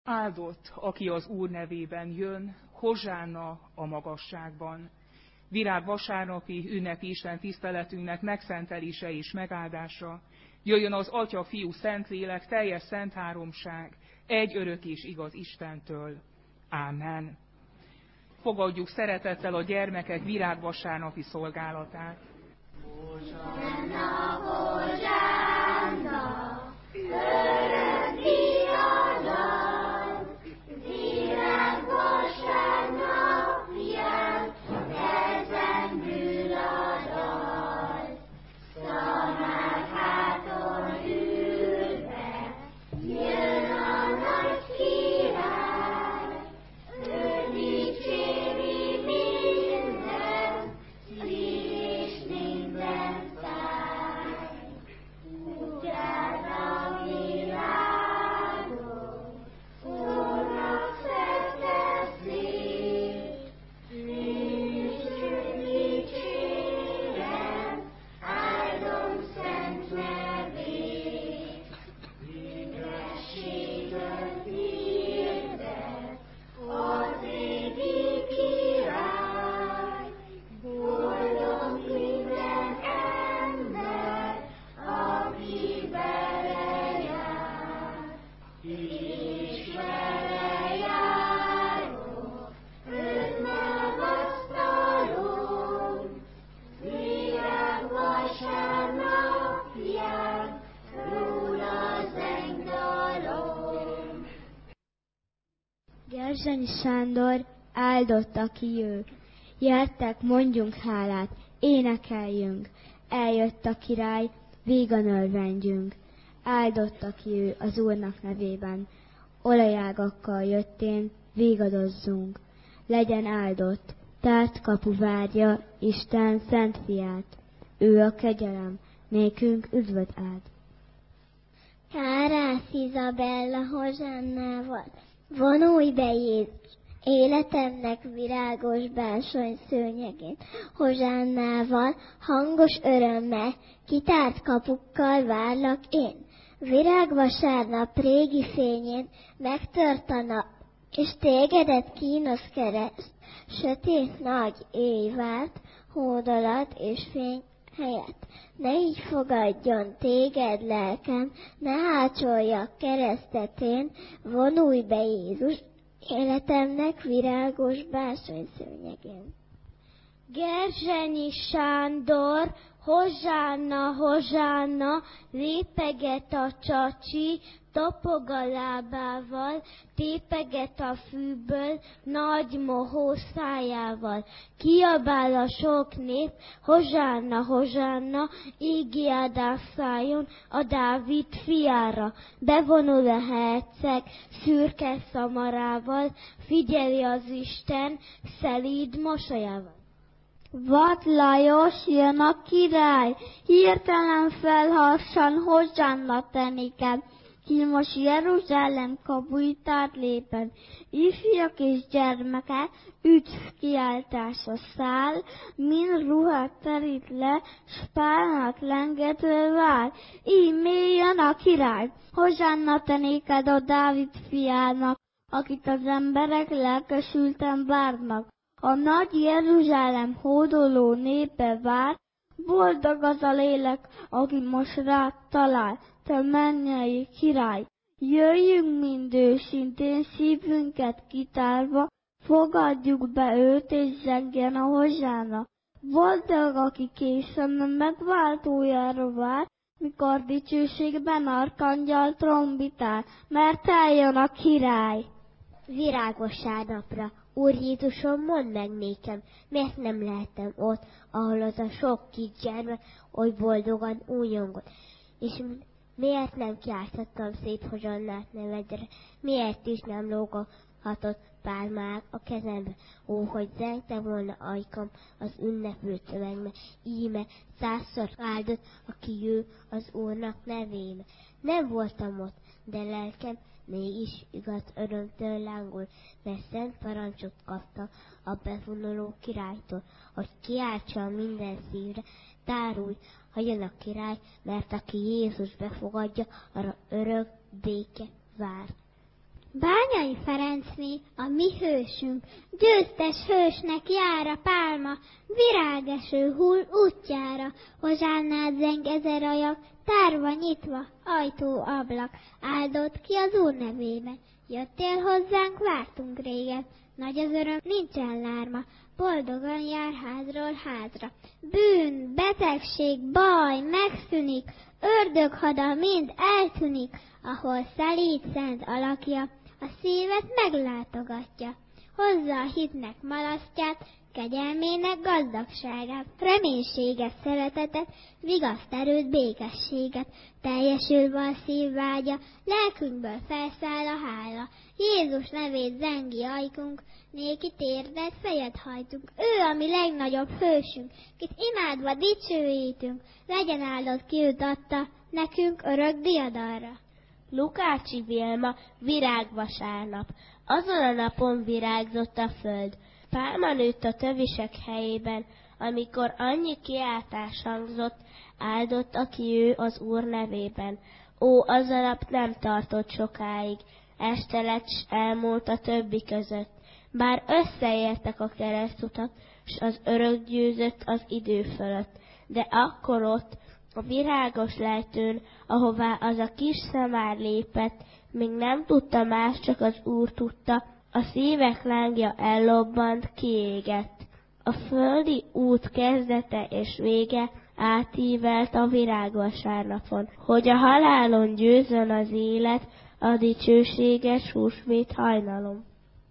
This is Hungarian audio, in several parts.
Áldott, aki az Úr nevében jön, hozsánna a magasságban. Virágvasárnapi ünnepi Isten tiszteletünknek megszentelése és megáldása. Jöjjön az Atya, Fiú, Szentlélek, teljes szent háromság, egy örök és igaz Istentől. Ámen. Fogadjuk szeretettel a gyermekek virágvasárnapi szolgálatát. Hozsánna, hozsánna, örök diadal, virágvasárnapján kezemből a dal. Szamár háton ülve jön a nagy király, ő dicséri minden szív és minden száj. Útját a világon, szólnak szerte szép, Krisztus dicsérem, áldom szent nevét. Üdvességet hirdet az égi király, boldog minden ember, aki vele jár. És vele járok, őt magasztalom, virágvasárnapján róla zengdalom. Gerzsenyi Sándor, áldott, aki ő. Gyertek, mondjunk hálát, énekeljünk. Eljött a király, vígan örvendjünk. Áldott, aki ő az Úrnak nevében. Olajágakkal jöttén, vígadozzunk. Legyen áldott, tárt kapu várja Isten szent fiát. Ő a kegyelem, nékünk üdvöt ad. Kárász Izabella hozsannával, vonulj be Jézus, életemnek virágos bársony szőnyegén. Hozsannával, hangos örömmel, kitárt kapukkal várlak én. Virágvasárnap régi fényén megtört a nap, és tégedet kínos kereszt, sötét nagy éj várt, hódolat és fény helyett. Ne így fogadjon téged lelkem, ne hácsoljak keresztetén, vonulj be Jézus, életemnek virágos bársony szőnyegén. Gerzsenyi Sándor, hozsánna, hozsánna, lépeget a csacsi, topog a lábával, tépeget a fűből, nagy mohó szájával. Kiabál a sok nép, hozsánna, hozsánna, égi áldás szálljon a Dávid fiára. Bevonul a herceg szürke szamarával, figyeli az Isten szelíd mosolyával. Vad Lajos, jön a király, hirtelen felharsan, hozsánna te néked, ki most Jeruzsálem kapuit léped. Ifjak és gyermekek, üdv kiáltása száll, mind ruhát terít le, s pálmát lengetve vár. Íme jön a király, hozsánna te néked a Dávid fiának, akit az emberek lelkesülten várnak. A nagy Jeruzsálem hódoló népe vár, boldog az a lélek, aki most rád talál, te mennyei király. Jöjjünk mind őszintén, szívünket kitárva, fogadjuk be őt, és zengjen a hozsánna. Boldog, aki készen megváltójára vár, mikor dicsőségben arkangyal trombitál, mert eljön a király. Virágvasárnapra, Úr Jézusom, mondd meg nékem, miért nem lehetem ott, ahol az a sok kis gyermek oly boldogan újongott, és miért nem kiáltottam szép hozsannát nevedre, miért is nem lóghatott pálmák a kezembe, ó, hogy zengte volna ajkam az ünneplő tömegbe, íme 100-szor áldott, aki jő az Úrnak nevébe. Nem voltam ott, de lelkem mégis igaz örömtől lángol, mert szent parancsot kaptam a bevonuló királytól, hogy kiáltsa minden szívre, tárulj, ha jön a király, mert aki Jézus befogadja, arra örök béke vár. Bányai Ferencné, a mi hősünk, győztes hősnek jár a pálma, virágeső hull útjára, hozsánnád zeng ezer ajak, tárva nyitva, ajtó ablak, áldott ki az Úr nevében. Jöttél hozzánk, vártunk régen, nagy az öröm, nincsen lárma, boldogan jár házról házra. Bűn, betegség, baj megszűnik, ördöghada mind eltűnik, ahol szelíd szent alakja, a szívet meglátogatja. Hozza a hitnek malasztját, kegyelmének gazdagságát, reménységet, szeretetet, vigaszt, erőt, békességet, teljesülve a szívvágya, lelkünkből felszáll a hála. Jézus nevét zengi ajkunk, néki térdet, fejet hajtunk. Ő a mi legnagyobb hősünk, kit imádva dicsőítünk, legyen áldott ki őt adta, nekünk örök diadalra. Lukácsi Vilma, virágvasárnap. Azon a napon virágzott a föld. Pálma nőtt a tövisek helyében, amikor annyi kiáltás hangzott, áldott, aki ő az Úr nevében. Ó, az a nap nem tartott sokáig, este lett, s elmúlt a többi között. Bár összeértek a keresztutak, s az örök győzött az idő fölött. De akkor ott, a virágos lejtőn, ahová az a kis szamár lépett, még nem tudta más, csak az Úr tudta, a szívek lángja ellobbant, kiégett. A földi út kezdete és vége átívelt a virágvasárnapon, hogy a halálon győzön az élet, a dicsőséges húsvét hajnalom.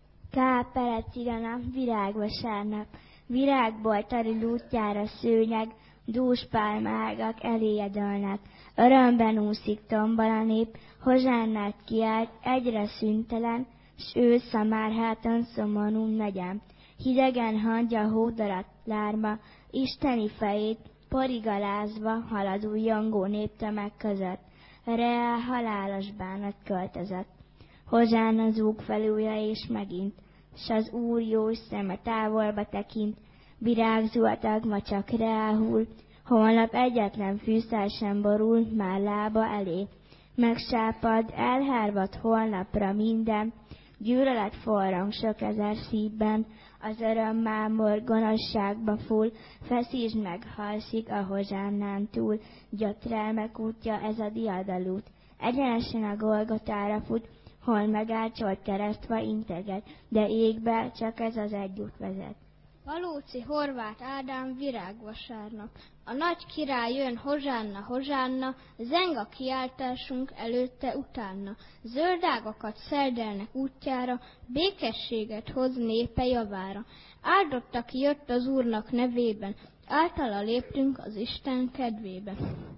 K. Perec Ilona, virágvasárnap. Virágból terül útjára szőnyeg, dús pálmaágak eléjedalnak. Örömben úszik tombol a nép, hozsánnát kiált, egyre szüntelen, s ő szamárháton szomorú megyem. Hidegen hagyja hódarat lárma, isteni fejét porigalázva halad újjongó néptömeg között. Reál halálos bánat költözött. Hozsánna zúg fel újra és megint, s az Úr jó szeme távolba tekint, virágzoltag ma csak reáhul, holnap egyetlen fűszál sem borul már lába elé. Megsápad, elhárvad holnapra minden, gyűlölet forrong sok ezer szívben, az öröm mámor gonoszságba full, feszítsd meg, halszik a hozsánnán túl, gyötrelmek útja ez a diadalút. Egyenesen a Golgotára fut, hol megálcsolt keresztva integet, de égbe csak ez az egy út vezet. Valóci Horváth Ádám, virágvasárnap. A nagy király jön, hozsánna, hozsánna, zeng a kiáltásunk előtte, utána. Zöldágakat szerdelnek útjára, békességet hoz népe javára. Áldott, aki jött az Úrnak nevében, általa léptünk az Isten kedvébe.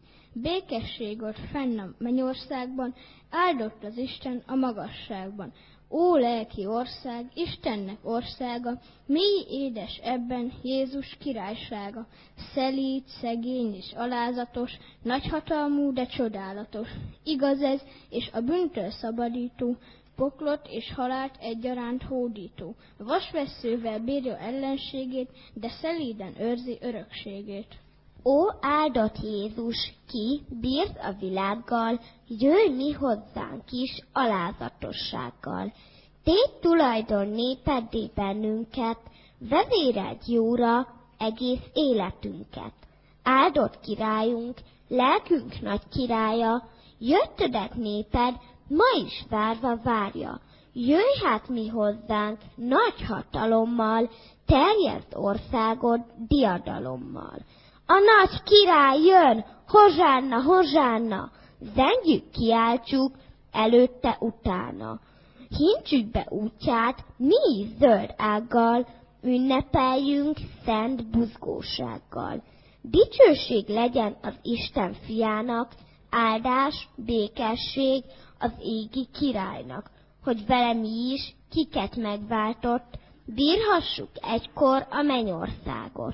Békesség volt fenn a mennyországban, áldott az Isten a magasságban. Ó, lelki ország, Istennek országa, mély édes ebben Jézus királysága. Szelíd, szegény és alázatos, nagyhatalmú, de csodálatos. Igaz ez, és a bűntől szabadító, poklot és halált egyaránt hódító. Vasvesszővel bírja ellenségét, de szelíden őrzi örökségét. Ó, áldott Jézus, ki bírt a világgal, jöjj mi hozzánk is alázatossággal. Tégy tulajdon népeddé bennünket, vezéreld jóra egész életünket. Áldott királyunk, lelkünk nagy királya, jöttödet néped, ma is várva várja. Jöjj hát mi hozzánk nagy hatalommal, terjeszd országod diadalommal. A nagy király jön, hozsánna, hozsánna, zengjük, kiáltsuk, előtte, utána. Hintsük be útját, mi is zöld ággal, ünnepeljünk szent buzgósággal. Dicsőség legyen az Isten fiának, áldás, békesség az égi királynak, hogy vele mi is, kiket megváltott, bírhassuk egykor a mennyországot.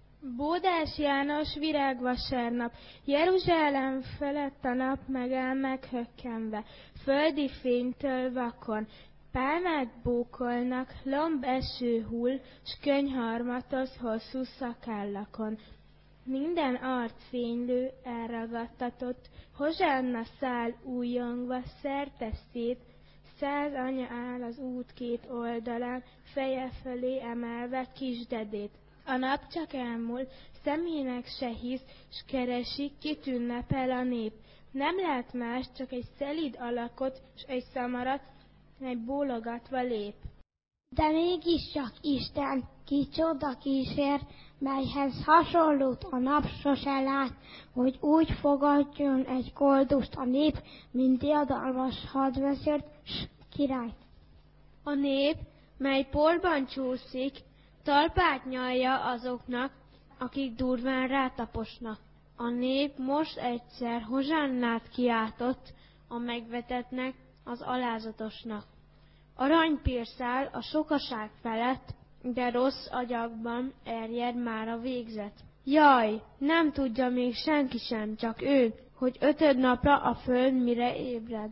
Bódás János, virágvasárnap. Jeruzsálem felett a nap megáll meghökkenve, földi fénytől vakon. Pálmát bókolnak, lomb eső hull, s könyharmatoz hosszú szakállakon. Minden arc fénylő, elragadtatott, hozsánna szál újongva, szerte szép, 100 anya áll az út két oldalán, feje fölé emelve kisdedét. A nap csak elmúl, szemének se hisz, s keresik, kit ünnepel a nép. Nem lát más, csak egy szelíd alakot, s egy szamarat, egy bólogatva lép. De mégiscsak Isten kicsoda kísér, melyhez hasonlót a nap sose lát, hogy úgy fogadjon egy koldust a nép, mint diadalmas hadvezért, s királyt. A nép, mely porban csúszik, talpát nyalja azoknak, akik durván rátaposnak. A nép most egyszer hozsannát kiáltott a megvetettnek, az alázatosnak. Aranypírszál a sokaság felett, de rossz agyakban erjed már a végzet. Jaj, nem tudja még senki sem, csak ő, hogy 5. napra a föld mire ébred.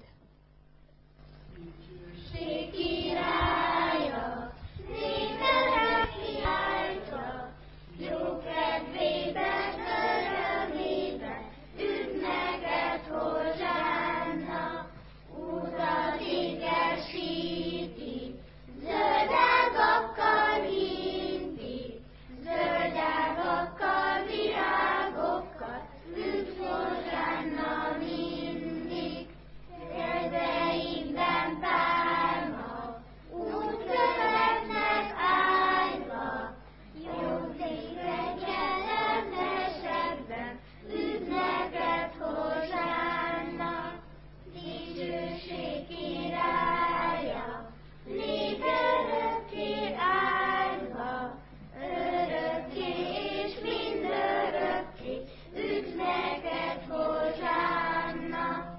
Dicsőség királya, népet kiáltja, jó kedvében, örömében, üdv neked, Hozsánna, utat ékesíti, zöld ágakkal hinti, zöld ágakkal, virágokkal, üdv Hozsánna mindig, kezeinkben pálma, út követnek áldva, jobbékben, kellemesekben, üdv neked, Hozsánna, dicsőség királya, lép örökké áldva, örökké és mindörökké, üdv neked, Hozsánna.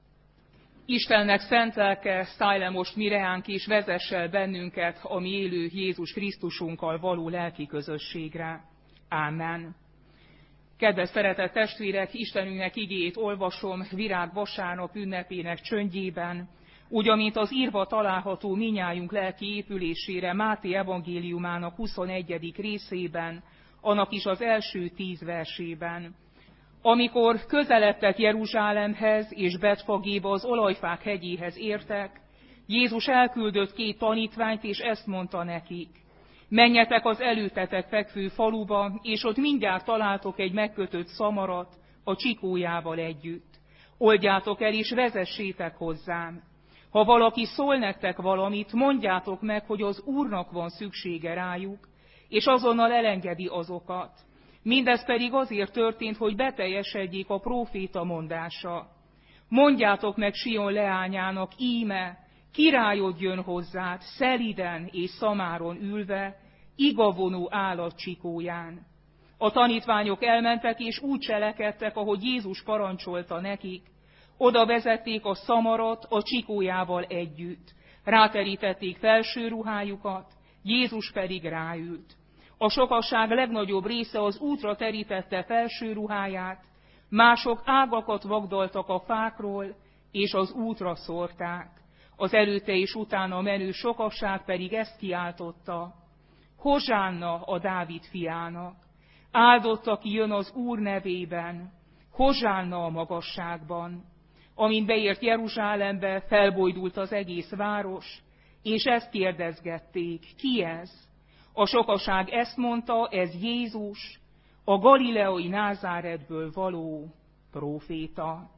Istennek szent lelke, szállj le most mi reánk, és vezess el bennünket a mi élő Jézus Krisztusunkkal való lelki közösségre. Ámen. Kedves szeretett testvérek, Istenünknek igéjét olvasom virágvasárnap ünnepének csöndjében, úgy, amint az írva található minnyájunk lelki épülésére Máté evangéliumának 21. részében, annak is az első 10 versében. Amikor közeledtek Jeruzsálemhez és Betfagéba, az olajfák hegyéhez értek, Jézus elküldött 2 tanítványt, és ezt mondta nekik: menjetek az előtetek fekvő faluba, és ott mindjárt találtok egy megkötött szamarat a csikójával együtt. Oldjátok el, és vezessétek hozzám. Ha valaki szól nektek valamit, mondjátok meg, hogy az Úrnak van szüksége rájuk, és azonnal elengedi azokat. Mindez pedig azért történt, hogy beteljesedjék a próféta mondása. Mondjátok meg Sion leányának, íme, királyod jön hozzád, szeliden és szamáron ülve, igavonó állat csikóján. A tanítványok elmentek, és úgy cselekedtek, ahogy Jézus parancsolta nekik. Oda vezették a szamarat a csikójával együtt. Ráterítették felső ruhájukat, Jézus pedig ráült. A sokaság legnagyobb része az útra terítette felső ruháját, mások ágakat vagdaltak a fákról, és az útra szórták. Az előtte és utána menő sokaság pedig ezt kiáltotta: Hozsánna a Dávid fiának! Áldott, aki jön az Úr nevében! Hozsánna a magasságban! Amint beért Jeruzsálembe, felbojdult az egész város, és ezt kérdezgették: ki ez? A sokaság ezt mondta: ez Jézus, a galileai Názáretből való próféta.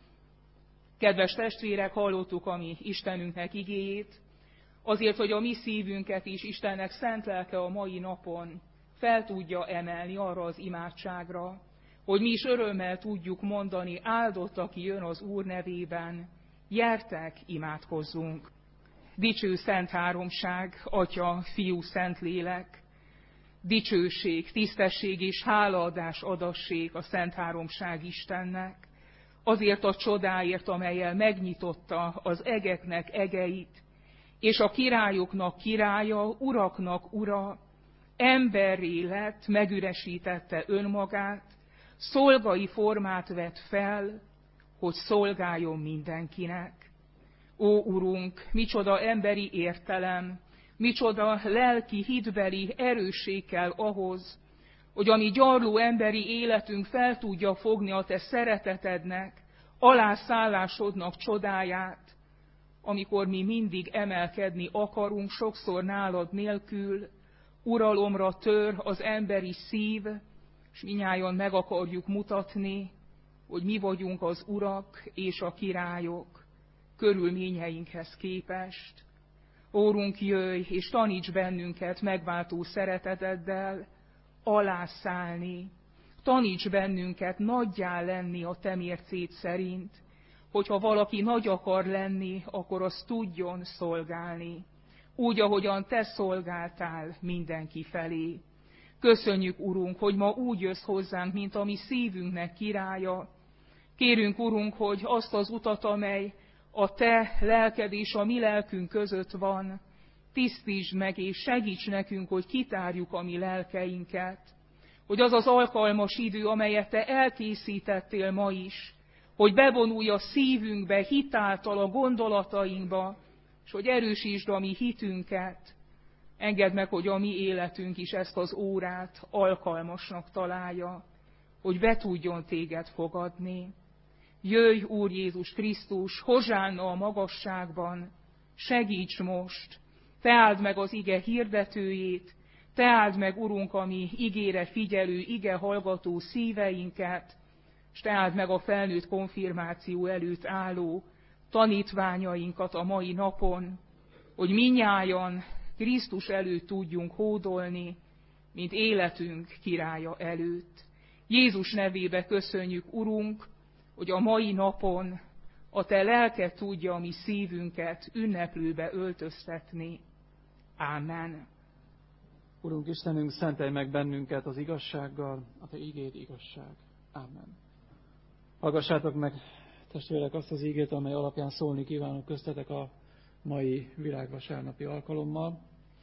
Kedves testvérek, hallottuk a mi Istenünknek igéjét, azért, hogy a mi szívünket is Istennek szent lelke a mai napon fel tudja emelni arra az imádságra, hogy mi is örömmel tudjuk mondani: áldott, aki jön az Úr nevében, gyertek, imádkozzunk. Dicső szent háromság, Atya, Fiú, Szentlélek, dicsőség, tisztesség és hálaadás adassék a szent háromság Istennek, azért a csodáért, amellyel megnyitotta az egeknek egeit, és a királyoknak királya, uraknak ura, emberré lett, megüresítette önmagát, szolgai formát vett fel, hogy szolgáljon mindenkinek. Ó, Urunk, micsoda emberi értelem, micsoda lelki, hitbeli erősség kell ahhoz, hogy a mi gyarló emberi életünk fel tudja fogni a Te szeretetednek, alászállásodnak csodáját, amikor mi mindig emelkedni akarunk, sokszor nálad nélkül, uralomra tör az emberi szív, és minnyáján meg akarjuk mutatni, hogy mi vagyunk az urak és a királyok körülményeinkhez képest. Órunk, jöjj, és taníts bennünket megváltó szereteteddel alászállni. Taníts bennünket nagyjá lenni a te mércéd szerint, hogyha valaki nagy akar lenni, akkor azt tudjon szolgálni, úgy, ahogyan te szolgáltál mindenki felé. Köszönjük, Urunk, hogy ma úgy jössz hozzánk, mint a mi szívünknek királya. Kérünk, Urunk, hogy azt az utat, amely a te lelked és a mi lelkünk között van, tisztítsd meg és segíts nekünk, hogy kitárjuk a mi lelkeinket. Hogy az az alkalmas idő, amelyet te elkészítettél ma is, hogy bevonulj a szívünkbe, hitáltal a gondolatainkba, és hogy erősítsd a mi hitünket. Engedd meg, hogy a mi életünk is ezt az órát alkalmasnak találja, hogy be tudjon téged fogadni. Jöjj, Úr Jézus Krisztus, hozsánna a magasságban, segíts most, te áld meg az ige hirdetőjét, te áld meg, Urunk, a mi igére figyelő, ige hallgató szíveinket, és te áld meg a felnőtt konfirmáció előtt álló tanítványainkat a mai napon, hogy minnyájan Krisztus előtt tudjunk hódolni, mint életünk királya előtt. Jézus nevébe köszönjük, Urunk, hogy a mai napon a te lelked tudja a mi szívünket ünneplőbe öltöztetni. Ámen. Urunk Istenünk, szentelj meg bennünket az igazsággal, a te igéd igazság. Ámen. Hallgassátok meg, testvérek, azt az igét, amely alapján szólni kívánok köztetek a mai virágvasárnapi alkalommal.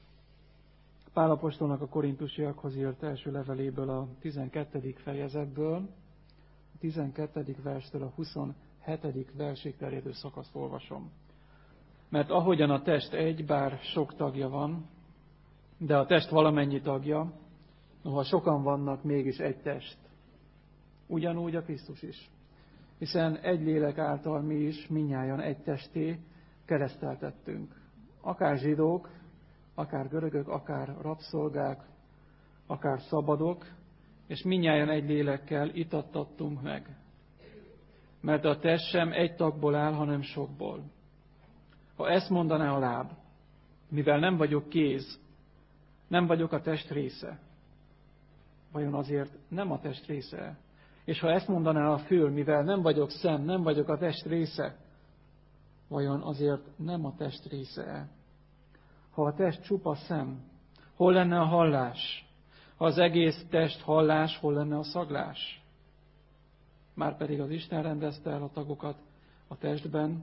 Pál apostolnak a korintusiakhoz írt első leveléből, a 12. fejezetből, a 12. verstől a 27. versig terjedő szakaszt olvasom. Mert ahogyan a test egy, bár sok tagja van, de a test valamennyi tagja, noha sokan vannak, mégis egy test. Ugyanúgy a Krisztus is. Hiszen egy lélek által mi is mindnyájan egy testé kereszteltettünk. Akár zsidók, akár görögök, akár rabszolgák, akár szabadok, és mindnyájan egy lélekkel itattattunk meg. Mert a test sem egy tagból áll, hanem sokból. Ha ezt mondaná a láb, mivel nem vagyok kéz, nem vagyok a test része, vajon azért nem a test része? És ha ezt mondaná a fül, mivel nem vagyok szem, nem vagyok a test része, vajon azért nem a test része? Ha a test csupa szem, hol lenne a hallás? Ha az egész test hallás, hol lenne a szaglás? Márpedig az Isten rendezte el a tagokat a testben,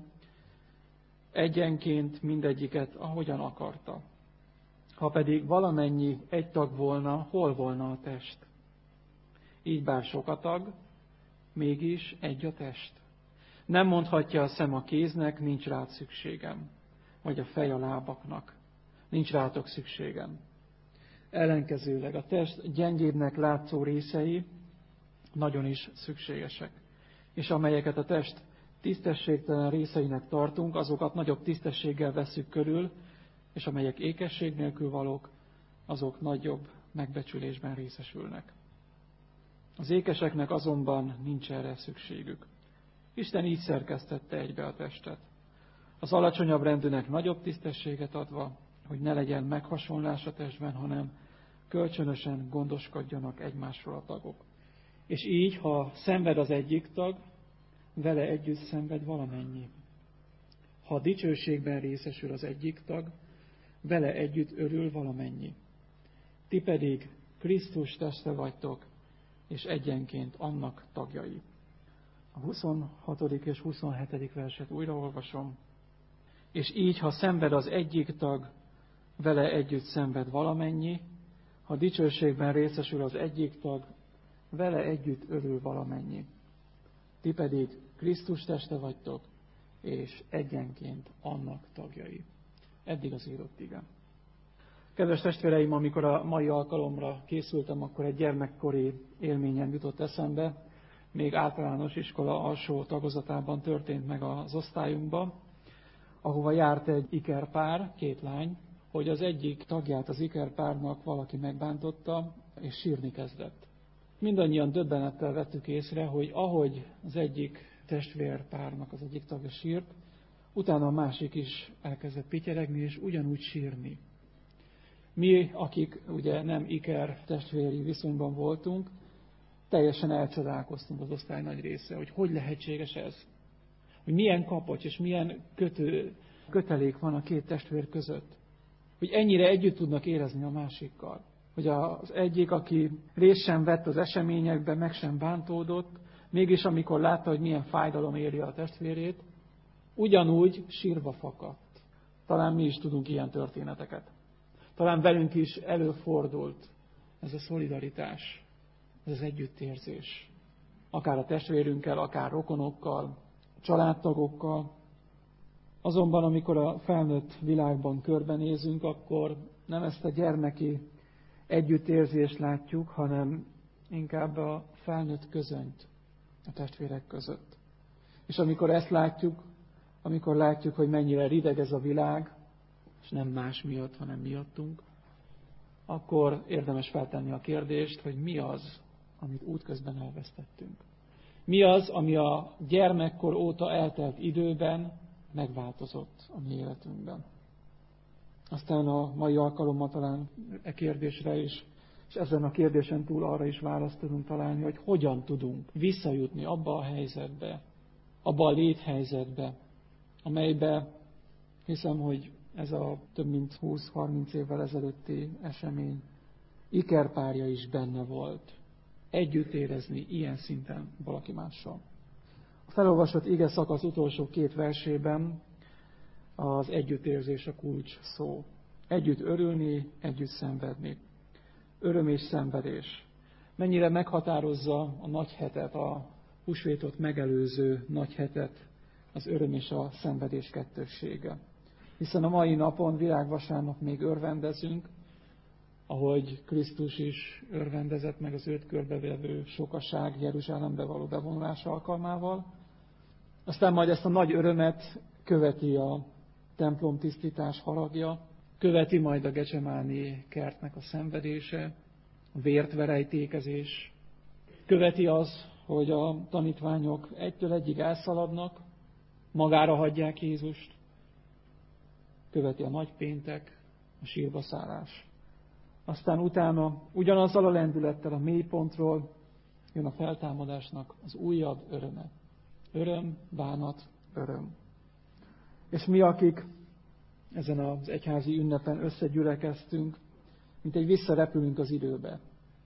egyenként mindegyiket, ahogyan akarta. Ha pedig valamennyi egy tag volna, hol volna a test? Így bár sok a tag, mégis egy a test. Nem mondhatja a szem a kéznek, nincs rád szükségem, vagy a fej a lábaknak, nincs rátok szükségem. Ellenkezőleg a test gyengébbnek látszó részei nagyon is szükségesek, és amelyeket a test tisztességtelen részeinek tartunk, azokat nagyobb tisztességgel vesszük körül, és amelyek ékesség nélkül valók, azok nagyobb megbecsülésben részesülnek. Az ékeseknek azonban nincs erre szükségük. Isten így szerkesztette egybe a testet. Az alacsonyabb rendűnek nagyobb tisztességet adva, hogy ne legyen meghasonlás a testben, hanem kölcsönösen gondoskodjanak egymásról a tagok. És így, ha szenved az egyik tag, vele együtt szenved valamennyi. Ha dicsőségben részesül az egyik tag, vele együtt örül valamennyi. Ti pedig Krisztus teste vagytok, és egyenként annak tagjai. A 26. és 27. verset újraolvasom. És így, ha szenved az egyik tag, vele együtt szenved valamennyi, ha dicsőségben részesül az egyik tag, vele együtt örül valamennyi. Ti pedig Krisztus teste vagytok, és egyenként annak tagjai. Eddig az írott ige. Kedves testvéreim, amikor a mai alkalomra készültem, akkor egy gyermekkori élményem jutott eszembe. Még általános iskola alsó tagozatában történt meg az osztályunkban. ahova járt egy ikerpár, 2 lány, hogy az egyik tagját az ikerpárnak valaki megbántotta, és sírni kezdett. Mindannyian döbbenettel vettük észre, hogy ahogy az egyik testvérpárnak az egyik tagja sírt, utána a másik is elkezdett pityeregni, és ugyanúgy sírni. Mi, akik ugye nem iker testvéri viszonyban voltunk, teljesen elcsodálkoztunk, az osztály nagy része, hogy lehetséges ez. Hogy milyen kapocs és milyen kötelék van a 2 testvér között. Hogy ennyire együtt tudnak érezni a másikkal. Hogy az egyik, aki részt sem vett az eseményekben, meg sem bántódott, mégis amikor látta, hogy milyen fájdalom éri a testvérét, ugyanúgy sírva fakadt. Talán mi is tudunk ilyen történeteket. Talán velünk is előfordult ez a szolidaritás, ez az együttérzés. Akár a testvérünkkel, akár rokonokkal, családtagokkal. Azonban, amikor a felnőtt világban körbenézünk, akkor nem ezt a gyermeki együttérzést látjuk, hanem inkább a felnőtt közönyt a testvérek között. És amikor ezt látjuk, amikor látjuk, hogy mennyire rideg ez a világ, és nem más miatt, hanem miattunk, akkor érdemes feltenni a kérdést, hogy mi az, amit útközben elvesztettünk. Mi az, ami a gyermekkor óta eltelt időben megváltozott a mi életünkben. Aztán a mai alkalommal talán e kérdésre is, és ezen a kérdésen túl arra is választ tudunk találni, hogy hogyan tudunk visszajutni abba a helyzetbe, abba a léthelyzetbe, amelybe hiszem, hogy ez a több mint 20-30 évvel ezelőtti esemény ikerpárja is benne volt. Együtt érezni ilyen szinten valaki mással. A felolvasott ige szakasz utolsó 2 versében az együttérzés a kulcs szó. Együtt örülni, együtt szenvedni. Öröm és szenvedés. Mennyire meghatározza a nagy hetet, a húsvétot megelőző nagy hetet az öröm és a szenvedés kettőssége. Hiszen a mai napon, virágvasárnap még örvendezünk, ahogy Krisztus is örvendezett meg az őt körbevevő sokaság Jeruzsálembe való bevonulása alkalmával. Aztán majd ezt a nagy örömet követi a templom tisztítás haragja, követi majd a Gecsemáni kertnek a szenvedése, a vértverejtékezés, követi az, hogy a tanítványok egytől egyig elszaladnak, magára hagyják Jézust, követi a nagypéntek, a sírba szállás. Aztán utána ugyanazzal a lendülettel a mélypontról jön a feltámadásnak az újabb öröme. Öröm, bánat, öröm. És mi, akik ezen az egyházi ünnepen összegyülekeztünk, mint egy visszarepülünk az időbe.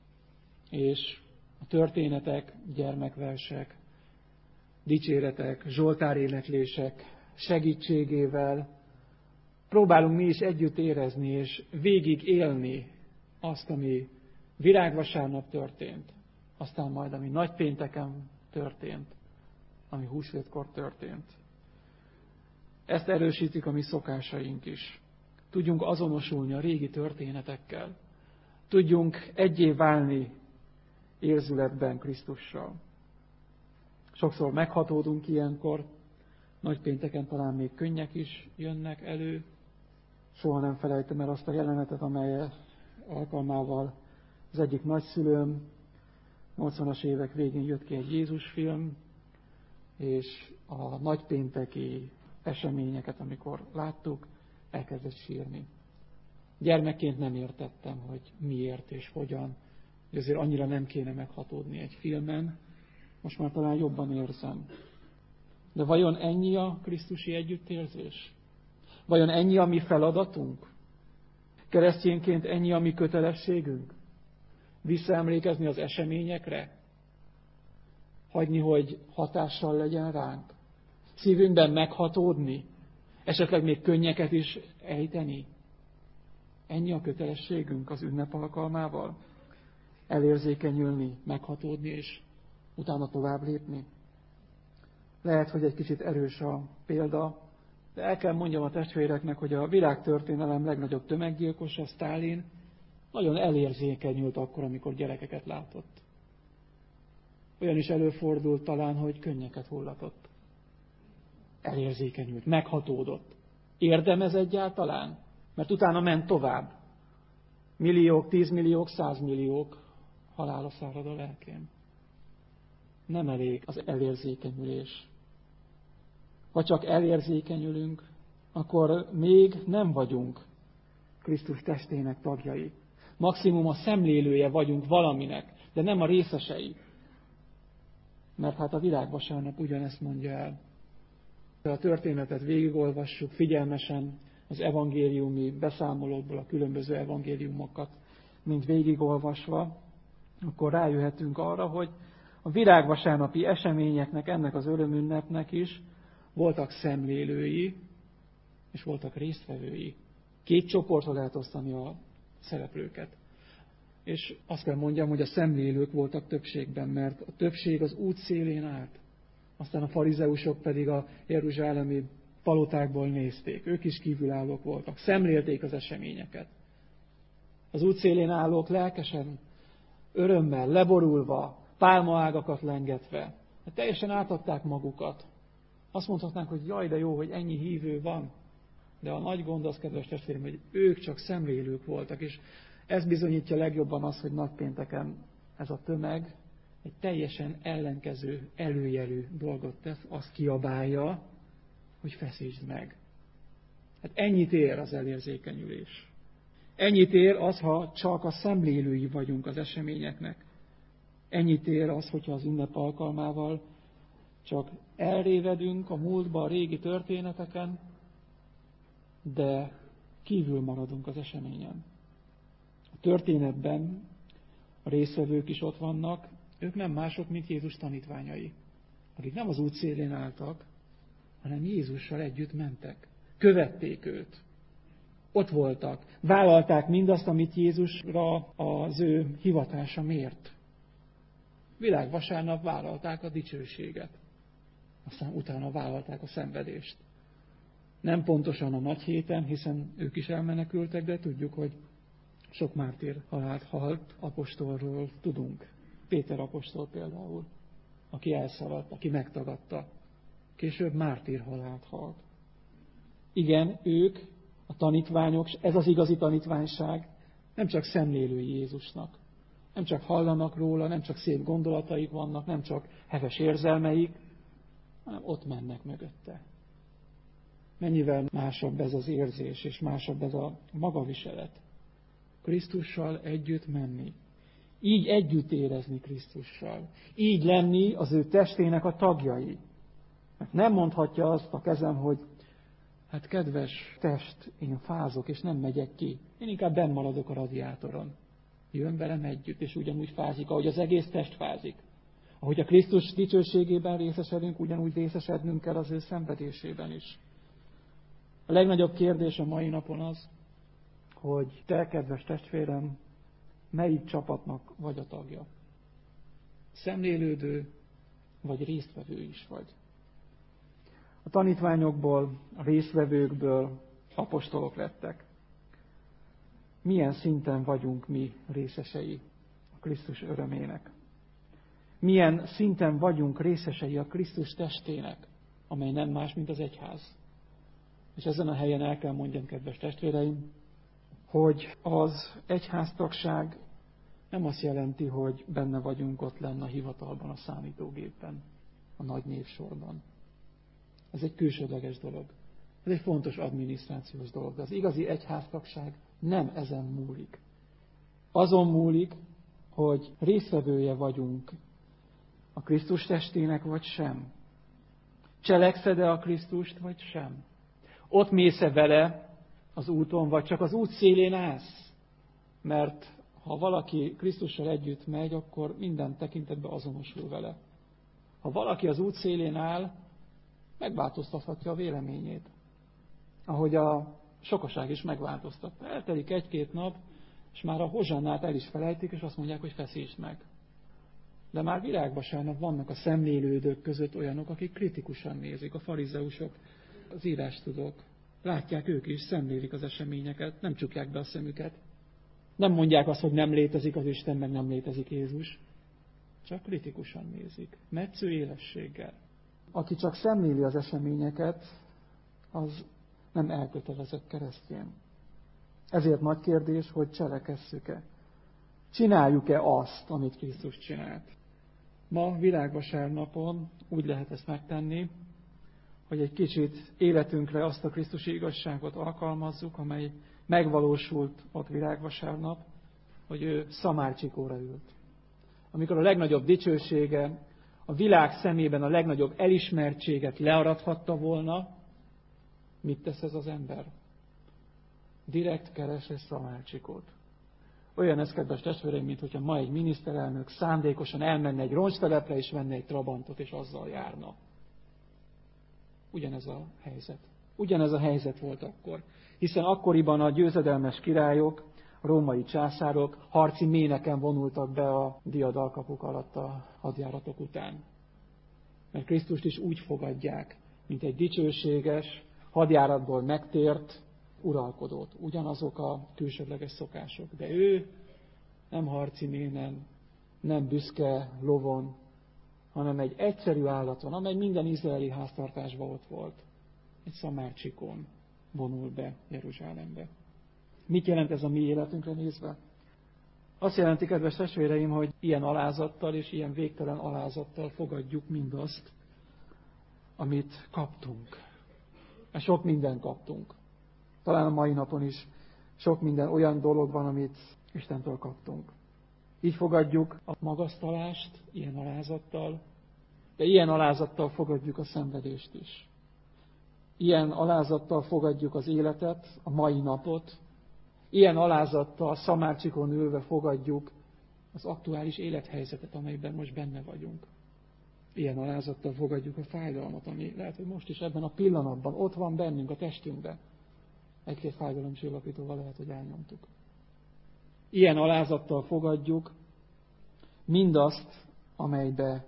És a történetek, gyermekversek, dicséretek, zsoltáréneklések segítségével próbálunk mi is együtt érezni és végig élni azt, ami virágvasárnap történt, aztán majd, ami nagypénteken történt, ami húsvétkor történt. Ezt erősítik a mi szokásaink is. Tudjunk azonosulni a régi történetekkel. Tudjunk egyé válni érzületben Krisztussal. Sokszor meghatódunk ilyenkor, nagypénteken talán még könnyek is jönnek elő. Soha nem felejtem el azt a jelenetet, amely alkalmával az egyik nagyszülőm 80-as évek végén jött ki egy Jézus film, és a nagypénteki eseményeket, amikor láttuk, elkezdett sírni. Gyermekként nem értettem, hogy miért és hogyan, hogy azért annyira nem kéne meghatódni egy filmen, most már talán jobban érzem. De vajon ennyi a krisztusi együttérzés? Vajon ennyi a mi feladatunk? Keresztényként ennyi a mi kötelességünk? Visszaemlékezni az eseményekre? Hagyni, hogy hatással legyen ránk? Szívünkben meghatódni? Esetleg még könnyeket is ejteni? Ennyi a kötelességünk az ünnep alkalmával? Elérzékenyülni, meghatódni és utána tovább lépni? Lehet, hogy egy kicsit erős a példa, de el kell mondjam a testvéreknek, hogy a világtörténelem legnagyobb tömeggyilkosa, Sztálin, nagyon elérzékenyült akkor, amikor gyerekeket látott. Olyan is előfordult talán, hogy könnyeket hullatott. Elérzékenyült, meghatódott. Érdem ez egyáltalán? Mert utána ment tovább. Milliók, 10 milliók, 100 milliók halála szárad a lelkén. Nem elég az elérzékenyülés. Ha csak elérzékenyülünk, akkor még nem vagyunk Krisztus testének tagjai. Maximum a szemlélője vagyunk valaminek, de nem a részesei. Mert hát a világvasárnap ugyanezt mondja el. Ha a történetet végigolvassuk figyelmesen, az evangéliumi beszámolókból a különböző evangéliumokat, mint végigolvasva, akkor rájöhetünk arra, hogy a virágvasárnapi eseményeknek, ennek az örömünnepnek is voltak szemlélői, és voltak résztvevői. 2 csoportra lehet osztani a szereplőket. És azt kell mondjam, hogy a szemlélők voltak többségben, mert a többség az út szélén állt. Aztán a farizeusok pedig a jeruzsálemi palotákból nézték. Ők is kívülállók voltak. Szemlélték az eseményeket. Az útszélén állók lelkesen, örömmel, leborulva, pálmaágakat lengetve, teljesen átadták magukat. Azt mondhatnánk, hogy jaj, de jó, hogy ennyi hívő van. De a nagy gond az, kedves testvérem, hogy ők csak szemlélők voltak, és ez bizonyítja legjobban az, hogy nagypénteken ez a tömeg egy teljesen ellenkező, előjelű dolgot tesz, azt kiabálja, hogy feszítsd meg. Hát ennyit ér az elérzékenyülés. Ennyit ér az, ha csak a szemlélői vagyunk az eseményeknek. Ennyit ér az, hogyha az ünnep alkalmával csak elrévedünk a múltba, a régi történeteken, de kívül maradunk az eseményen. A történetben a résztvevők is ott vannak, ők nem mások, mint Jézus tanítványai, akik nem az út szélén álltak, hanem Jézussal együtt mentek. Követték őt. Ott voltak. Vállalták mindazt, amit Jézusra az ő hivatása mért. Világvasárnap vállalták a dicsőséget. Aztán utána vállalták a szenvedést. Nem pontosan a nagy héten, hiszen ők is elmenekültek, de tudjuk, hogy sok mártír halált halt apostolról tudunk. Péter apostol például, aki elszaladt, aki megtagadta. Később mártír halált halt. Igen, ők, a tanítványok, ez az igazi tanítványság, nem csak szemlélői Jézusnak. Nem csak hallanak róla, nem csak szép gondolataik vannak, nem csak heves érzelmeik, hanem ott mennek mögötte. Mennyivel másabb ez az érzés, és másabb ez a magaviselet. Krisztussal együtt menni. Így együtt érezni Krisztussal. Így lenni az ő testének a tagjai. Mert nem mondhatja azt a kezem, hogy hát kedves test, én fázok, és nem megyek ki. Én inkább benn maradok a radiátoron. Jön velem együtt, és ugyanúgy fázik, ahogy az egész test fázik. Ahogy a Krisztus dicsőségében részesedünk, ugyanúgy részesednünk kell az ő szenvedésében is. A legnagyobb kérdés a mai napon az, hogy te, kedves testvérem, melyik csapatnak vagy a tagja? Szemlélődő, vagy résztvevő is vagy? A tanítványokból, a résztvevőkből apostolok lettek. Milyen szinten vagyunk mi részesei a Krisztus örömének? Milyen szinten vagyunk részesei a Krisztus testének, amely nem más, mint az egyház? És ezen a helyen el kell mondjam, kedves testvéreim, hogy az egyháztagság nem azt jelenti, hogy benne vagyunk ott lenn a hivatalban, a számítógépen, a nagy névsorban. Ez egy külsődleges dolog. Ez egy fontos adminisztrációs dolog. De az igazi egyháztagság nem ezen múlik. Azon múlik, hogy résztvevője vagyunk a Krisztus testének, vagy sem. Cselekszed-e a Krisztust, vagy sem? Ott mész-e vele az úton, vagy csak az út szélén állsz? Mert ha valaki Krisztussal együtt megy, akkor minden tekintetben azonosul vele. Ha valaki az út szélén áll, megváltoztathatja a véleményét. Ahogy a sokaság is megváltoztatta. Eltelik 1-2 nap, és már a hozsannát el is felejtik, és azt mondják, hogy feszítsd meg. De már virágvasárnap vannak a szemlélődők között olyanok, akik kritikusan nézik, a farizeusok, az írástudók. Látják ők is, szemlélik az eseményeket, nem csukják be a szemüket. Nem mondják azt, hogy nem létezik az Isten, meg nem létezik Jézus. Csak kritikusan nézik, metsző élességgel. Aki csak szemléli az eseményeket, az nem elkötelezett keresztény. Ezért nagy kérdés, hogy cselekesszük-e. Csináljuk-e azt, amit Krisztus csinált? Ma, világvasárnapon úgy lehet ezt megtenni, hogy egy kicsit életünkre azt a krisztusi igazságot alkalmazzuk, amely megvalósult ott világvasárnap, hogy ő szamárcsikóra ült. Amikor a legnagyobb dicsősége, a világ szemében a legnagyobb elismertséget learadhatta volna, mit tesz ez az ember? Direkt keres egy szamárcsikót. Olyan ez, kedves testvéreim, mint hogyha ma egy miniszterelnök szándékosan elmenne egy roncstelepre, és venne egy trabantot, és azzal járna. Ugyanez a helyzet. Ugyanez a helyzet volt akkor. Hiszen akkoriban a győzedelmes királyok, a római császárok harci méneken vonultak be a diadalkapuk alatt a hadjáratok után. Mert Krisztust is úgy fogadják, mint egy dicsőséges, hadjáratból megtért uralkodót. Ugyanazok a külsődleges szokások. De ő nem harci ménen, nem büszke lovon, hanem egy egyszerű állaton, amely minden izraeli háztartásban ott volt. Egy szamárcsikón vonul be Jeruzsálembe. Mit jelent ez a mi életünkre nézve? Azt jelenti, kedves testvéreim, hogy ilyen alázattal és ilyen végtelen alázattal fogadjuk mindazt, amit kaptunk. Mert sok mindent kaptunk. Talán a mai napon is sok minden olyan dolog van, amit Istentől kaptunk. Így fogadjuk a magasztalást, ilyen alázattal, de ilyen alázattal fogadjuk a szenvedést is. Ilyen alázattal fogadjuk az életet, a mai napot, ilyen alázattal szamárcsikon ülve fogadjuk az aktuális élethelyzetet, amelyben most benne vagyunk. Ilyen alázattal fogadjuk a fájdalmat, ami lehet, hogy most is ebben a pillanatban ott van bennünk a testünkben. Egy-két fájdalomcsillapítóval lehet, hogy elnyomtuk. Ilyen alázattal fogadjuk mindazt, amelybe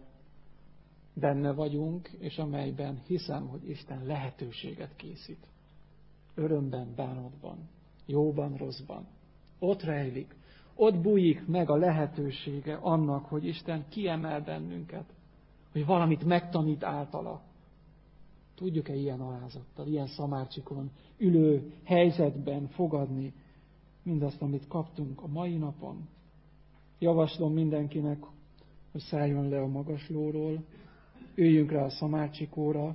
benne vagyunk, és amelyben hiszem, hogy Isten lehetőséget készít. Örömben, bánatban, jóban, rosszban. Ott rejlik, ott bújik meg a lehetősége annak, hogy Isten kiemel bennünket, hogy valamit megtanít általa. Tudjuk-e ilyen alázattal, ilyen szamárcsikon ülő helyzetben fogadni mindazt, amit kaptunk a mai napon? Javaslom mindenkinek, hogy szálljon le a magaslóról, üljünk rá a szamárcsikóra,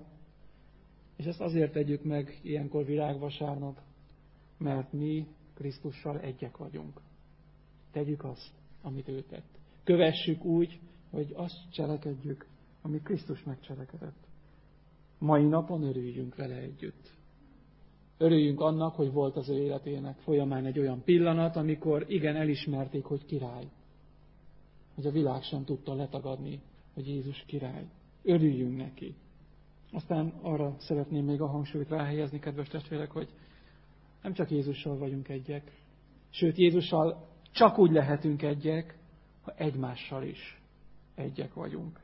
és ezt azért tegyük meg ilyenkor világvasárnap, mert mi Krisztussal egyek vagyunk. Tegyük azt, amit ő tett. Kövessük úgy, hogy azt cselekedjük, amit Krisztus megcselekedett. Mai napon örüljünk vele együtt. Örüljünk annak, hogy volt az ő életének folyamán egy olyan pillanat, amikor igen elismerték, hogy király. Hogy a világ sem tudta letagadni, hogy Jézus király. Örüljünk neki. Aztán arra szeretném még a hangsúlyt ráhelyezni, kedves testvérek, hogy nem csak Jézussal vagyunk egyek, sőt Jézussal csak úgy lehetünk egyek, ha egymással is egyek vagyunk.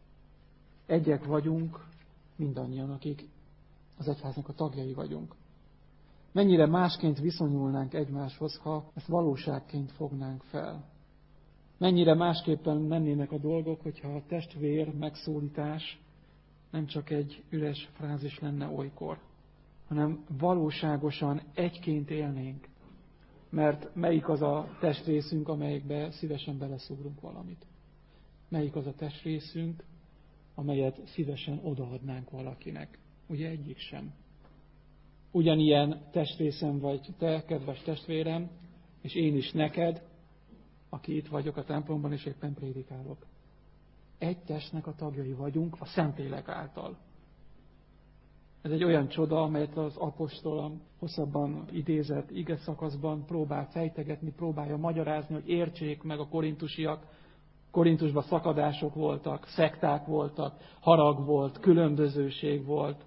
Egyek vagyunk mindannyian, akik az egyháznak a tagjai vagyunk. Mennyire másként viszonyulnánk egymáshoz, ha ezt valóságként fognánk fel. Mennyire másképpen mennének a dolgok, hogyha a testvér megszólítás nem csak egy üres frázis lenne olykor, hanem valóságosan egyként élnénk. Mert melyik az a testrészünk, amelyikbe szívesen beleszúrunk valamit? Melyik az a testrészünk, amelyet szívesen odaadnánk valakinek? Ugye egyik sem. Ugyanilyen testrészem vagy te, kedves testvérem, és én is neked, aki itt vagyok a templomban, és éppen prédikálok. Egy testnek a tagjai vagyunk a Szentlélek által. Ez egy olyan csoda, amelyet az apostol a hosszabban idézett ige szakaszban próbál fejtegetni, próbálja magyarázni, hogy értsék meg a korintusiak. Korintusban szakadások voltak, szekták voltak, harag volt, különbözőség volt,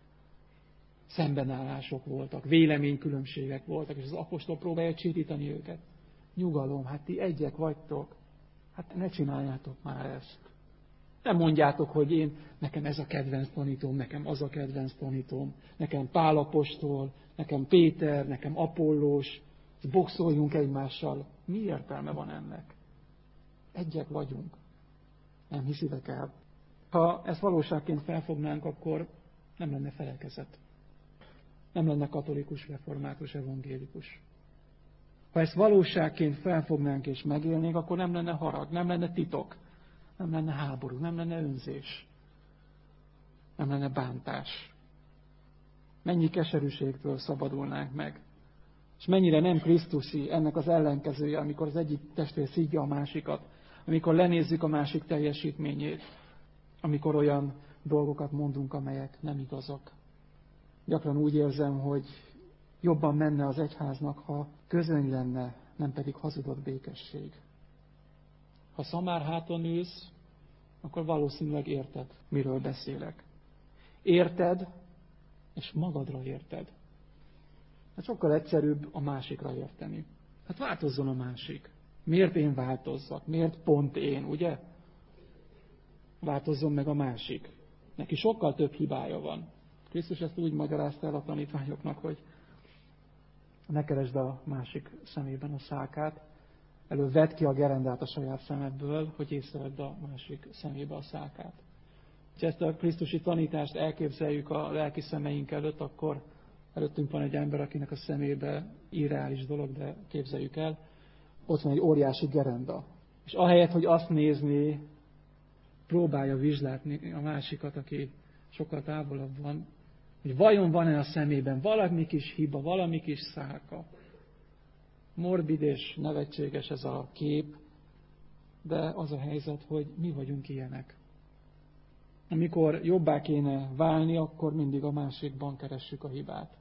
szembenállások voltak, véleménykülönbségek voltak, és az apostol próbálja csitítani őket. Nyugalom, hát ti egyek vagytok, hát ne csináljátok már ezt. Nem mondjátok, hogy nekem ez a kedvenc tanítóm, nekem az a kedvenc tanítóm, nekem Pál apostol, nekem Péter, nekem Apollós, boxoljunk egymással. Mi értelme van ennek? Egyek vagyunk. Nem hiszitek el? Ha ezt valóságként felfognánk, akkor nem lenne felekezet. nem lenne katolikus, református, evangélikus. Ha ezt valóságként felfognánk és megélnénk, akkor nem lenne harag, nem lenne titok, nem lenne háború, nem lenne önzés, nem lenne bántás. Mennyi keserűségtől szabadulnánk meg. És mennyire nem krisztusi ennek az ellenkezője, amikor az egyik testvér szidja a másikat, amikor lenézzük a másik teljesítményét, amikor olyan dolgokat mondunk, amelyek nem igazak. Gyakran úgy érzem, hogy jobban menne az egyháznak, ha közöny lenne, nem pedig hazudott békesség. Ha szamárháton ülsz, akkor valószínűleg érted, miről beszélek. Érted, és magadra érted. Hát sokkal egyszerűbb a másikra érteni. Hát változzon a másik. Miért én változzak? Miért pont én, ugye? Változzon meg a másik. Neki sokkal több hibája van. Krisztus ezt úgy magyarázta el a tanítványoknak, hogy ne keresd a másik szemében a szálkát, előbb vedd ki a gerendát a saját szemedből, hogy észrevedd a másik szemébe a szálkát. Ha ezt a krisztusi tanítást elképzeljük a lelki szemeink előtt, akkor előttünk van egy ember, akinek a szemébe irreális dolog, de képzeljük el, ott van egy óriási gerenda. És ahelyett, hogy azt nézni, próbálja vizsgálni a másikat, aki sokkal távolabb van, hogy vajon van-e a szemében valami kis hiba, valami kis szálka. Morbid és nevetséges ez a kép, de az a helyzet, hogy mi vagyunk ilyenek. Amikor jobbá kéne válni, akkor mindig a másikban keressük a hibát.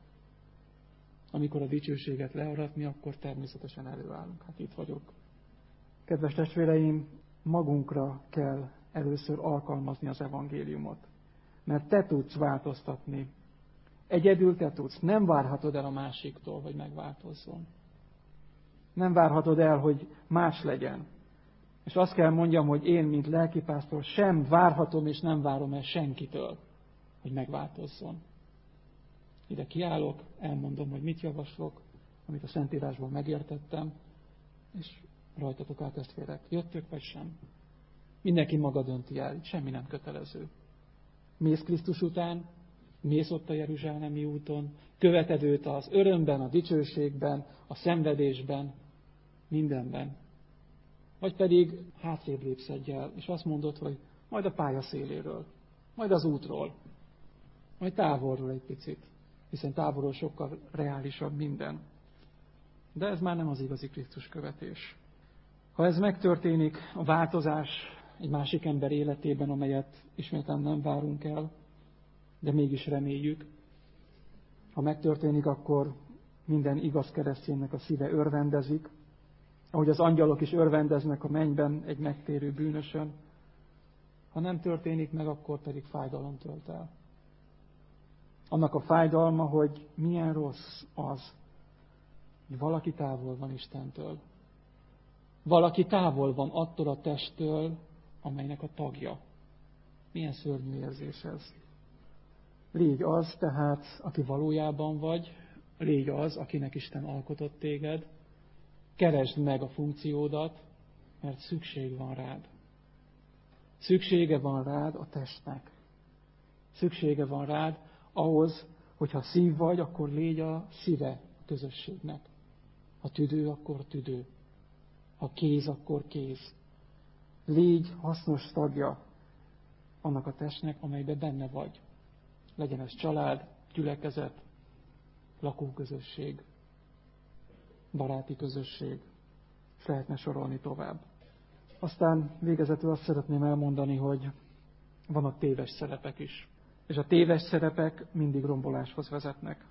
Amikor a dicsőséget learatni, akkor természetesen előállunk. Hát itt vagyok. Kedves testvéreim, magunkra kell először alkalmazni az evangéliumot. Mert te tudsz változtatni. Egyedül te tudsz. Nem várhatod el a másiktól, hogy megváltozzon. Nem várhatod el, hogy más legyen. És azt kell mondjam, hogy én, mint lelkipásztor, sem várhatom és nem várom el senkitől, hogy megváltozzon. Ide kiállok, elmondom, hogy mit javaslok, amit a Szentírásból megértettem, és rajtatok át, testvérek, jöttök vagy sem. Mindenki maga dönti el, semmi nem kötelező. Mész Krisztus után, mész ott a jeruzsálemi úton, követed őt az örömben, a dicsőségben, a szenvedésben, mindenben. Vagy pedig hátrébb lépsz egyel, és azt mondod, hogy majd a pálya széléről, majd az útról, majd távolról egy picit, hiszen távolról sokkal reálisabb minden. De ez már nem az igazi Krisztus követés. Ha ez megtörténik, a változás egy másik ember életében, amelyet ismétlen nem várunk el, de mégis reméljük, ha megtörténik, akkor minden igaz kereszténynek a szíve örvendezik, ahogy az angyalok is örvendeznek a mennyben egy megtérő bűnösön. Ha nem történik meg, akkor pedig fájdalom tölt el. Annak a fájdalma, hogy milyen rossz az, hogy valaki távol van Istentől. Valaki távol van attól a testtől, amelynek a tagja. Milyen szörnyű érzés ez. Légy az tehát, aki valójában vagy, légy az, akinek Isten alkotott téged, keresd meg a funkciódat, mert szükség van rád. Szüksége van rád a testnek. Szüksége van rád ahhoz, hogyha szív vagy, akkor légy a szíve a közösségnek. Ha tüdő, akkor tüdő. Ha kéz, akkor kéz. Légy hasznos tagja annak a testnek, amelyben benne vagy. Legyen ez család, gyülekezet, lakóközösség, baráti közösség, és lehetne sorolni tovább. Aztán végezetül azt szeretném elmondani, hogy vannak téves szerepek is. És a téves szerepek mindig romboláshoz vezetnek.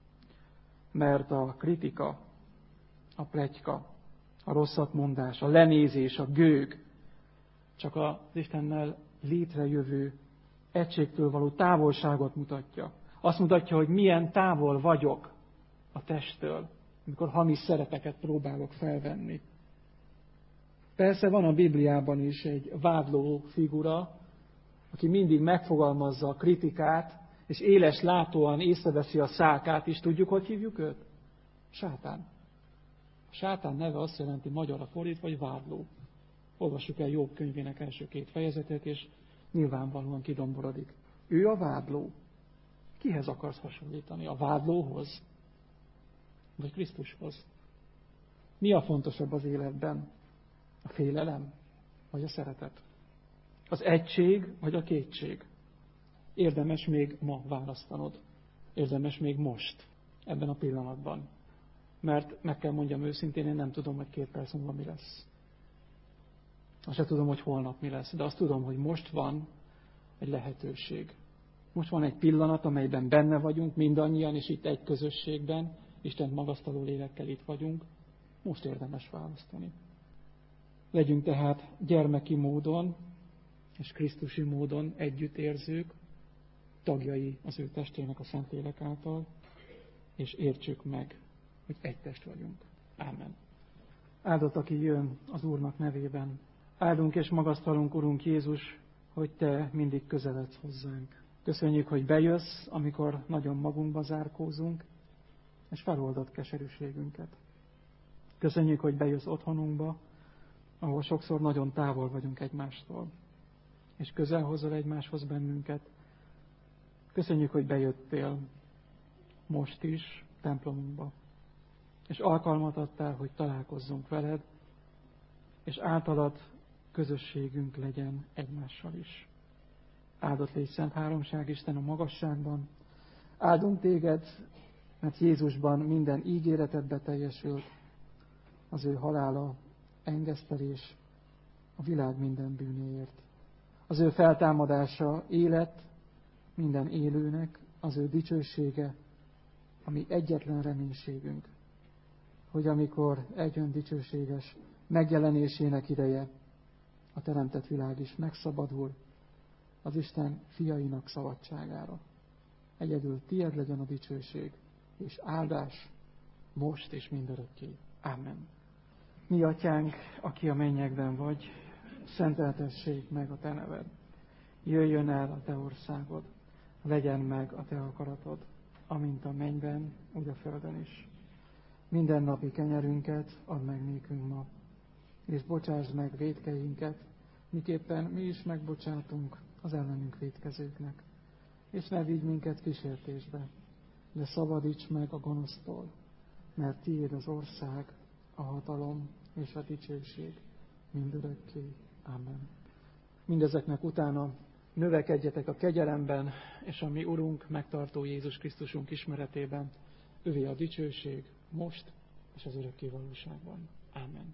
Mert a kritika, a pletyka, a rosszatmondás, a lenézés, a gőg csak az Istennel létrejövő egységtől való távolságot mutatja. Azt mutatja, hogy milyen távol vagyok a testtől, amikor hamis szerepeket próbálok felvenni. Persze van a Bibliában is egy vádló figura, aki mindig megfogalmazza a kritikát, és éles látóan észreveszi a szálkát is. Tudjuk, hogy hívjuk őt? Sátán. A sátán neve azt jelenti magyarra fordítva, vagy vádló. Olvassuk el Jobb könyvének első 2 fejezetét, és nyilvánvalóan kidomborodik. Ő a vádló. Kihez akarsz hasonlítani? A vádlóhoz? Vagy Krisztushoz? Mi a fontosabb az életben? A félelem? Vagy a szeretet? Az egység? Vagy a kétség? Érdemes még ma választanod. Érdemes még most, ebben a pillanatban. Mert meg kell mondjam őszintén, én nem tudom, hogy 2 perc múlva mi lesz. Azt sem tudom, hogy holnap mi lesz, de azt tudom, hogy most van egy lehetőség. Most van egy pillanat, amelyben benne vagyunk mindannyian, és itt egy közösségben, Istent magasztaló lélekkel itt vagyunk. Most érdemes választani. Legyünk tehát gyermeki módon és krisztusi módon együttérzők, tagjai az ő testének a Szentlélek által, és értsük meg, hogy egy test vagyunk. Ámen. Áldott, aki jön az Úrnak nevében. Áldunk és magasztalunk, Urunk Jézus, hogy Te mindig közeledsz hozzánk. Köszönjük, hogy bejössz, amikor nagyon magunkba zárkózunk, és feloldod keserűségünket. Köszönjük, hogy bejössz otthonunkba, ahol sokszor nagyon távol vagyunk egymástól, és közel hozol egymáshoz bennünket. Köszönjük, hogy bejöttél most is templomunkba, és alkalmat adtál, hogy találkozzunk veled, és általad közösségünk legyen egymással is. Áldott légy Szent Háromság, Isten a magasságban. Áldunk téged, mert Jézusban minden ígéreted beteljesült, az ő halála engesztelés a világ minden bűnéért. Az ő feltámadása élet minden élőnek, az ő dicsősége, ami egyetlen reménységünk, hogy amikor eljön dicsőséges megjelenésének ideje, a teremtett világ is megszabadul az Isten fiainak szabadságára. Egyedül tied legyen a dicsőség és áldás most és mindörökké. Ámen. Mi atyánk, aki a mennyekben vagy, szenteltessék meg a te neved. Jöjjön el a te országod, legyen meg a te akaratod, amint a mennyben, úgy a földön is. Mindennapi kenyerünket add meg nékünk ma, és bocsásd meg vétkeinket, miképpen mi is megbocsátunk az ellenünk vétkezőknek. És ne vigy minket kísértésbe, de szabadíts meg a gonosztól, mert tiéd az ország, a hatalom és a dicsőség mindörökké. Amen. Mindezeknek utána növekedjetek a kegyelemben, és a mi Urunk, megtartó Jézus Krisztusunk ismeretében. Övé a dicsőség most és az örökké valóságban. Amen.